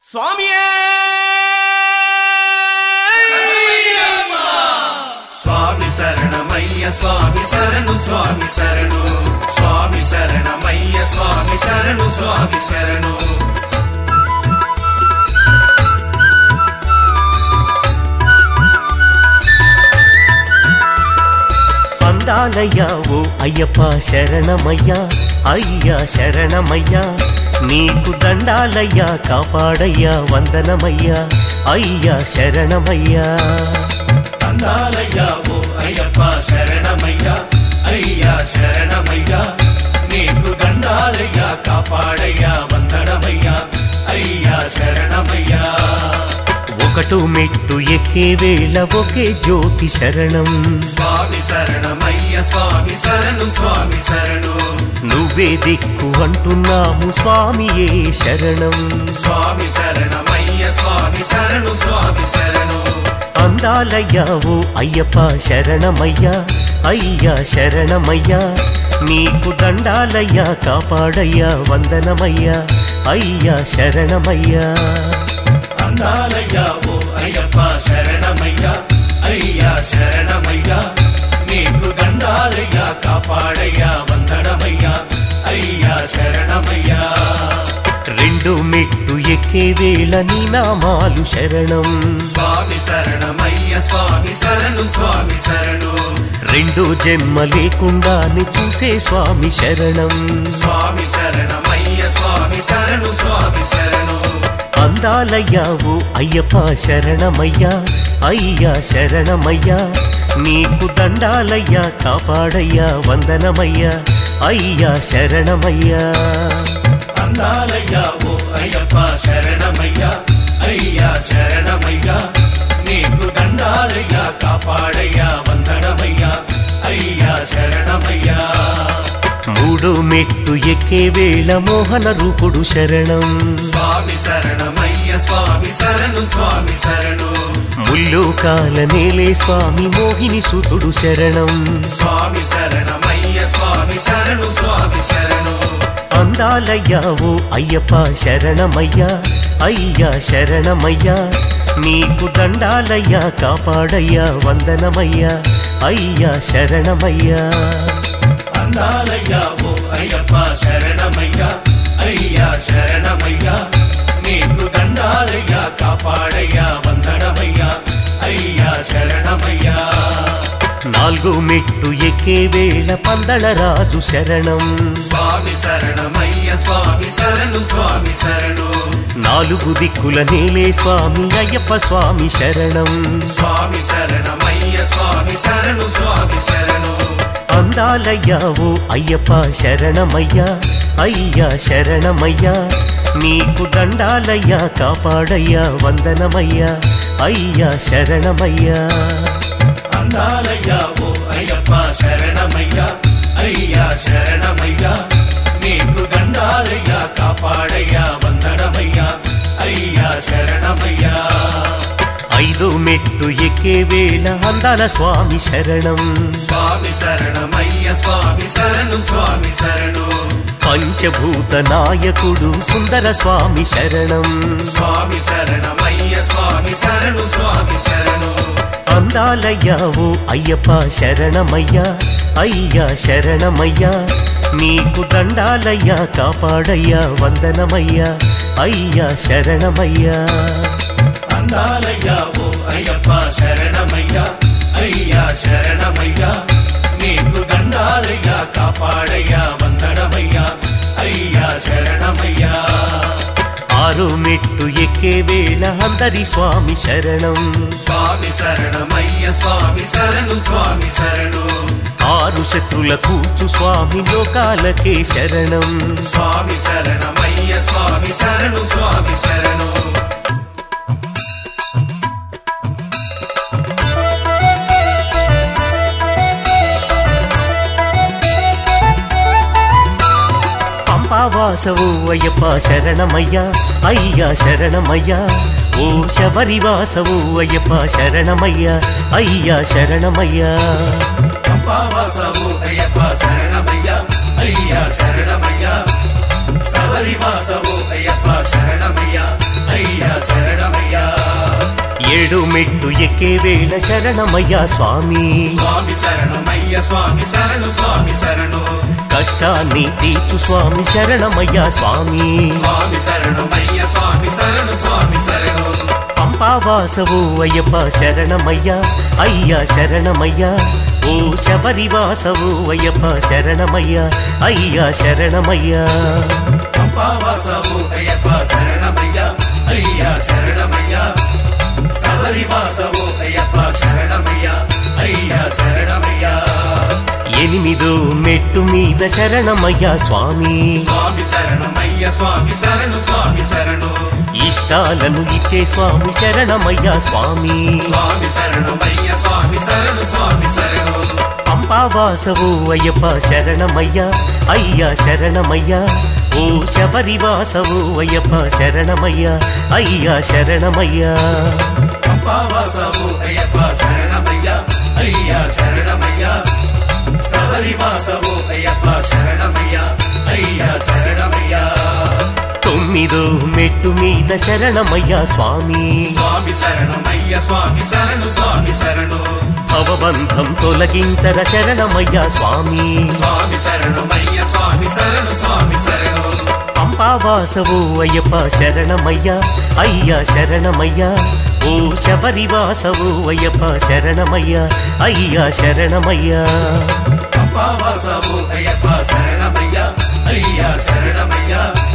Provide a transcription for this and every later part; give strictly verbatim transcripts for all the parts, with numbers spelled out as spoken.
స్వామియే స్వామి శరణమయ్య స్వామి శరణు స్వామి శరణు స్వామి శరణమయ్య స్వామి శరణు స్వామి శరణు అందాలయ్యా ఓ అయ్యప్ప శరణమయ్యా అయ్యా శరణమయ్యా నీకు దండాలయ్యా కాపాడయ్యా వందనమయ్యా అయ్యా శరణమయ్యా అందాలయ్యా ఓ అయ్యప్ప శరణమయ్యా అయ్యా శరణమయ్యా నీకు దండాలయ్యా కాపాడయ్యా వందనమయ్యా అయ్యా శరణమయ్యా ఒకటు మెట్టు ఎక్కే వేళ ఒకే జ్యోతి శరణం స్వామి శరణమయ్య స్వామి శరణు స్వామి శరణు నువ్వే దిక్కు అంటున్నాము స్వామియే శరణం స్వామి శరణమయ్య స్వామి శరణు స్వామి శరణు అందాలయ్యా ఓ అయ్యప్ప శరణమయ్యా అయ్యా శరణమయ్యా నీకు దండాలయ్యా కాపాడయ్యా వందనమయ్యా అయ్యా శరణమయ్యా అందాలయ్యా ఓ అయ్యప్ప శరణమయ్యా అయ్యా శరణమయ్యా నీకు దండాలయ్యా కాపాడయ్యా వందనమయ్యా అయ్యా శరణమయ్యా రెండు మెట్టు ఎక్కే వేళ నీ నామాలు శరణం స్వామి శరణమయ్య స్వామి శరణు స్వామి శరణు రెండు జన్మ లేకుండానే చూసే స్వామి శరణం స్వామి శరణమయ్య స్వామి శరణు స్వామి శరణు అందాలయ్యా ఓ అయ్యప్ప శరణమయ్యా అయ్యా శరణమయ్యా నీకు దండాలయ్యా కాపాడయ్యా వందనమయ్యా అయ్యా శరణమయ్యా అందాలయ్యా ఓ అయ్యప్ప శరణమయ్యా అయ్యా శరణమయ్యా నీకు దండాలయ్యా కాపాడయ్యా వందనమయ్యా అయ్యా శరణమయ్యా మూడు మెట్టు ఎక్కే వేళ మోహన రూపుడు శరణం స్వామి శరణమయ్య స్వామి శరణు స్వామి శరణు ముల్లు కాల నేలే స్వామి మోహిని సుతుడు శరణం స్వామి శరణమయ్య స్వామి శరణు స్వామి శరణు అందాలయ్యా ఓ అయ్యప్ప శరణమయ్యా అయ్యా శరణమయ్యా నీకు దండాలయ్యా కాపాడయ్యా వందనమయ్యా అయ్యా శరణమయ్యా అందాలయ్యా ఓ అయ్యప్ప శరణమయ్యా అయ్యా శరణమయ్యా నీకు దండాలయ్యా కాపాడయ్యా వందనమయ్యా అయ్యా శరణమయ్యా నాలుగు మెట్టు ఎక్కే వేళ పందళ రాజు శరణం స్వామి శరణమయ్య స్వామి శరణు స్వామి శరణు నాలుగు దిక్కుల నేలే స్వామి అయ్యప్ప స్వామి శరణం స్వామి శరణమయ్య స్వామి శరణు స్వామి శరణు అందాలయ్యా ఓ అయ్యప్ప శరణమయ్యా అయ్యా శరణమయ్యా నీకు దండాలయ్యా కాపాడయ్యా వందనమయ్యా అయ్యా శరణమయ్యా అందాలయ్యా ఓ అయ్యప్ప శరణమయ్యా అయ్యా శరణమయ్యా నీకు దండాలయ్యా కాపాడయ్యా వందనమయ్యా అయ్యా శరణమయ్యా ఐదు మెట్టు ఎక్కే వేళ అందాల స్వామి శరణం స్వామి శరణమయ్య స్వామి శరణు స్వామి శరణు పంచభూత నాయకుడు సుందర స్వామి శరణం స్వామి శరణమయ్య స్వామి శరణు స్వామి శరణు అందాలయ్యా ఓ అయ్యప్ప శరణమయ్యా అయ్యా శరణమయ్యా నీకు దండాలయ్యా కాపాడయ్యా వందనమయ్యా అయ్యా శరణమయ్యా అందాలయ్యా ఓ అయ్యప్ప శరణమయ్యా అయ్యా శరణమయ్యా నీకు దండాలయ్యా కాపాడయ్యా వందనమయ్యా అయ్యా శరణమయ్యా ఆరు మెట్టు ఎక్కే వేళ అందరి స్వామి శరణం స్వామి శరణమయ్య స్వామి శరణు స్వామి శరణు ఆరు శత్రుల కూచు స్వామి లోకాలకే శరణం స్వామి శరణమయ్య స్వామి శరణు స్వామి శరణు వాసవు అయ్యప్ప శరణమయ్యా అయ్యా శరణమయ్యా ఓ శబరి వాసవు అయ్యప్ప శరణమయ్యా అయ్యా శరణమయ్యా వాసవు అయ్యప్ప శరణమయ్యా అయ్యా శరణమయ్యా శబరి వాసవు అయ్యప్ప శరణమయ్యా అయ్యా ఏడు మెట్టు ఎక్కే వేళ శరణమయ్యా స్వామి స్వామి శరణమయ్య స్వామి శరణు స్వామి శరణు కష్టాన్ని తీర్చు స్వామి శరణమయ్యా స్వామి స్వామి శరణమయ్య స్వామి శరణు స్వామి శరణు పంపావాసవు అయ్యప్ప శరణమయ్యా అయ్యా శరణమయ్యా ఓ శబరివాసవు అయ్యప్ప శరణమయ్యా అయ్యా శరణమయ్యా పంపావాసవు అయ్యప్ప శరణమయ్య అయ్యా శరణమయ్య శబరివాసవు అయ్యప్ప శరణమయ్య అయ్యా శరణమయ్య ఎనిమిదో మెట్టు మీద శరణమయ్యా స్వామి స్వామి శరణమయ్య స్వామి శరణు స్వామి శరణు ఇష్టాలను ఇచ్చే స్వామి శరణమయ్యా స్వామి స్వామి శరణమయ్య స్వామి శరణు స్వామి శరణు పంపావాసవు అయ్యప్ప శరణమయ్యా అయ్యా శరణమయ్యా ఓ శబరివాసవు అయ్యప్ప శరణమయ్యా అయ్యా శరణమయ్యా పంపావాసవు అయ్యప్ప శరణమయ్య అయ్యా శరణమయ్య శబరివాసవు అయ్యప్ప శరణమయ్య అయ్యా శరణమయ్య తొమ్మిదో మెట్టు మీద శరణమయ్యా స్వామి స్వామి శరణమయ్య స్వామి శరణు స్వామి శరణు భవబంధం తొలగించర శరణమయ్యా స్వామి స్వామి శరణమయ్య స్వామి శరణు స్వామి శరణు పంపావాసవు అయ్యప్ప శరణమయ్యా అయ్యా శరణమయ్యా ఓ శబరివాసవు అయ్యప్ప శరణమయ్యా అయ్యా శరణమయ్యా పంపావాసవు అయ్యప్ప శరణమయ్య అయ్యా శరణమయ్య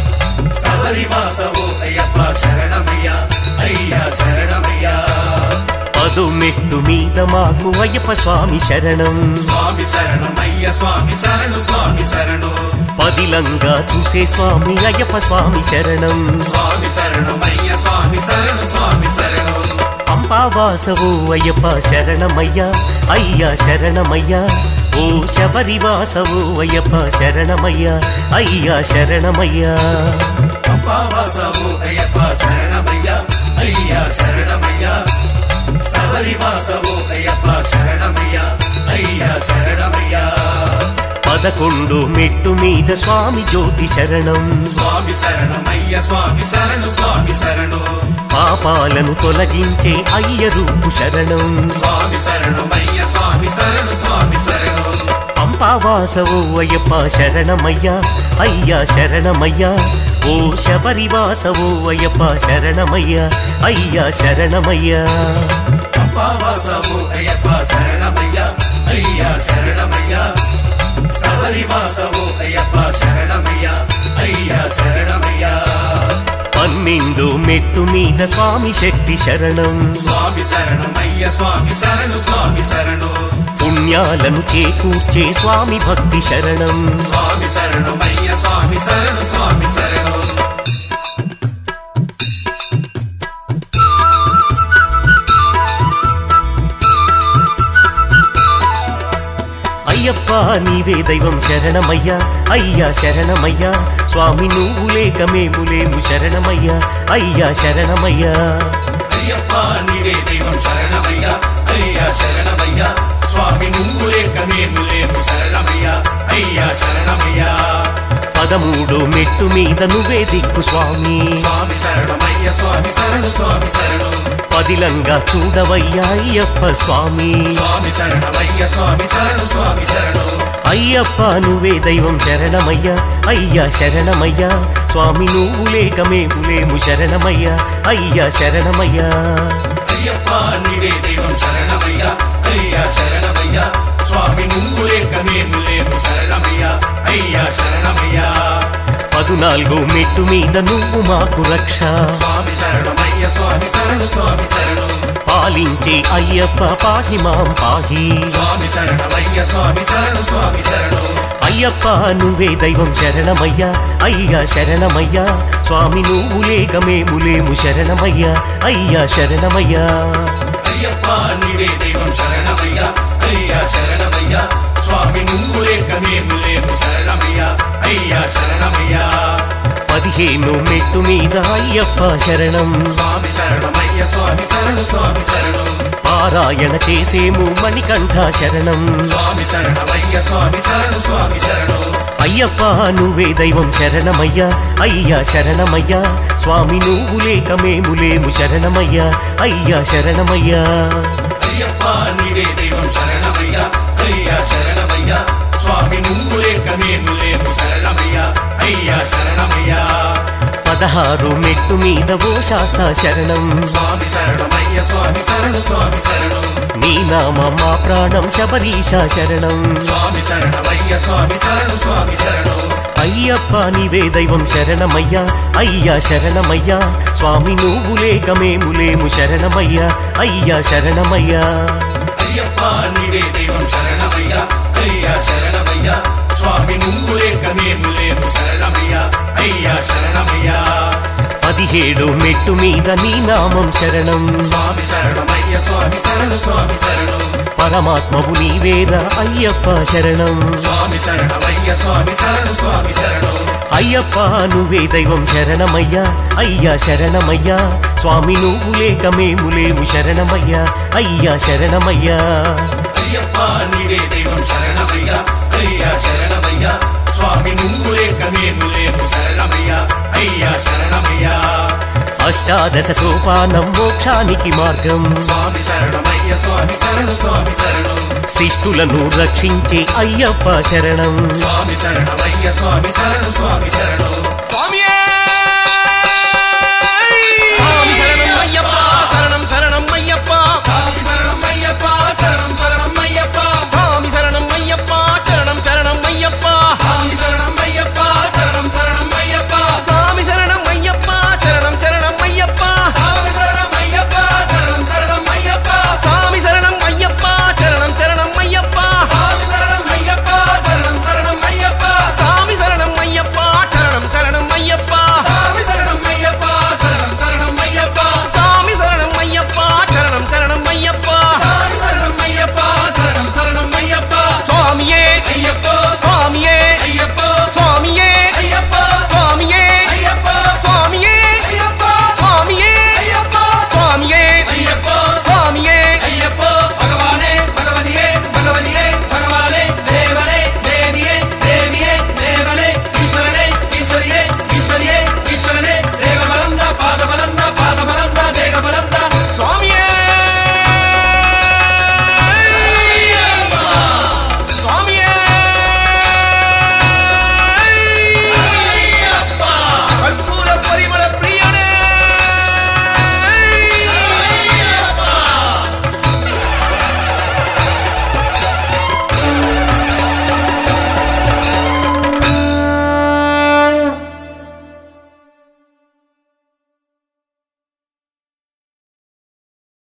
శబరివాసవు అయ్యప్ప శరణమయ్య అయ్యా శరణమయ్య పదు మెట్టు మీద మాకు అయ్యప్ప స్వామి శరణం స్వామి శరణమయ్య స్వామి శరణు స్వామి శరణు పదిలంగా చూసే స్వామి అయ్యప్ప స్వామి శరణం స్వామి శరణమయ్య స్వామి శరణు స్వామి శరణు పంపావాసవు అయ్యప్ప శరణమయ్యా అయ్యా శరణమయ్యా ఓ శబరివాసవు అయ్యప్ప శరణమయ్యా అయ్యా శరణమయ్యా పంపావాసవు అయ్యప్ప శరణమయ్య అయ్యా శరణమయ్య శబరివాసవు అయ్యప్ప శరణమయ్య అయ్యా శరణమయ్య పదకొండు మెట్టు మీద స్వామి జ్యోతి శరణం స్వామి శరణమయ్య స్వామి శరణు స్వామి శరణు పాపాలను తొలగించే అయ్య రూపు శరణం స్వామి శరణమయ్య స్వామి శరణు స్వామి శరణు పంపావాసవు అయ్యప్ప శరణమయ్యా అయ్యా శరణమయ్యా ఓ శబరివాసవు అయ్యప్ప శరణమయ్యా అయ్యా శరణమయ్యా పంపావాసవు అయ్యప్ప శరణమయ్య అయ్యా శరణమయ్య శబరివాసవు అయ్యప్ప శరణమయ్య అయ్యా శరణమయ్య పన్నెండు మెట్టు మీద స్వామి శక్తి శరణం స్వామి శరణమయ్య స్వామి శరణు స్వామి శరణు పుణ్యాలను చేకూర్చే స్వామి భక్తి శరణం స్వామి శరణమయ్య స్వామి శరణు స్వామి శరణు అయ్యప్ప నీవే దైవం శరణమయ్యా అయ్యా శరణమయ్యా స్వామి నువ్వు లేక మేము లేము శరణమయ్యా అయ్యా శరణమయ్యా అయ్యప్ప నీవే దైవం శరణమయ్య అయ్యా శరణమయ్య స్వామి నువ్వు లేక మేము లేము శరణమయ్య అయ్యా శరణమయ్య పదమూడు మెట్టు మీద నువ్వే దిక్కు స్వామి స్వామి శరణమయ్య స్వామి శరణు స్వామి శరణు పదిలంగా చూడవయ్యా అయ్యప్ప స్వామి స్వామి శరణమయ్య స్వామి శరణు స్వామి శరణు అయ్యప్ప నువ్వే దైవం శరణమయ్యా అయ్యా శరణమయ్యా స్వామి నువ్వు లేక మేము లేము శరణమయ్యా అయ్యా శరణమయ్యా అయ్యప్ప నీవే దైవం శరణమయ్య అయ్యా శరణమయ్య స్వామి నువ్వు లేక మేము లేము శరణమయ్య అయ్యా శరణమయ్య పదునాలుగు మెట్టు మీద నువ్వు మాకు రక్ష స్వామి శరణమయ్య స్వామి శరణు స్వామి శరణు పాలించే అయ్యప్ప పాహి మాం పాహి స్వామి శరణమయ్య స్వామి శరణు స్వామి శరణు అయ్యప్ప నువ్వే దైవం శరణమయ్యా అయ్యా శరణమయ్యా స్వామి నువ్వు లేక మేము లేము శరణమయ్యా అయ్యా శరణమయ్యా అయ్యప్ప నీవే దైవం శరణమయ్య అయ్యా శరణమయ్య స్వామి నువ్వు లేక మేము లేము శరణమయ్య అయ్యా శరణమయ్య పదిహేను మెట్టు మీద అయ్యప్ప శరణం స్వామి శరణమయ్య స్వామి శరణు స్వామి శరణు పారాయణ చేసేము మణికంఠ శరణం స్వామి శరణమయ్య స్వామి శరణు స్వామి శరణు అయ్యప్ప నువ్వే దైవం శరణమయ్యా అయ్యా శరణమయ్యా స్వామి నువ్వు లేక మేము లేము శరణమయ్యా అయ్యా శరణమయ్యా అయ్యప్ప నీవే దైవం శరణమయ్యా అయ్యా శరణమయ్యా స్వామి నువ్వు లేక మేము లేము శరణమయ్యా అయ్యా శరణమయ్యా పదహారు మెట్టు మీద ఓ శాస్తా శరణం స్వామి శరణమయ్య స్వామి శరణు స్వామి శరణు నీ నామ మా ప్రాణం శబరీశ శరణం స్వామి శరణమయ్య స్వామి శరణు స్వామి శరణు అయ్యప్ప నీవే దైవం శరణమయ్యా అయ్యా శరణమయ్యా స్వామి నువ్వు లేక మేము లేము శరణమయ్యా అయ్యా శరణమయ్యా అయ్యప్ప నీవే దైవం శరణమయ్యా అయ్యా శరణమయ్యా స్వామి నువ్వు లేక మేము లేము శరణమయ్యా అయ్యా శరణమయ్యా పదిహేడు మెట్టు మీద నీ నామం శరణం స్వామి శరణమయ్య స్వామి శరణు స్వామి శరణు పరమాత్మవు నీవేరా అయ్యప్ప శరణం స్వామి శరణమయ్య స్వామి శరణు స్వామి శరణు అయ్యప్ప నువ్వే దైవం శరణమయ్యా అయ్యా శరణమయ్యా స్వామి నువ్వు లేక మేము లేము శరణమయ్యా అయ్యా శరణమయ్యా అయ్యప్ప నీవే దైవం శరణమయ్యా అయ్యా శరణమయ్యా స్వామి నువ్వు లేక మేము లేము శరణమయ్యా అయ్యా శరణమయ్యా అష్టాదశ సోపానం మోక్షానికి మార్గం స్వామి శరణమయ్య స్వామి శరణు స్వామి శరణు శిష్టులను రక్షించే అయ్యప్ప శరణం స్వామి శరణమయ్య స్వామి శరణు స్వామి శరణు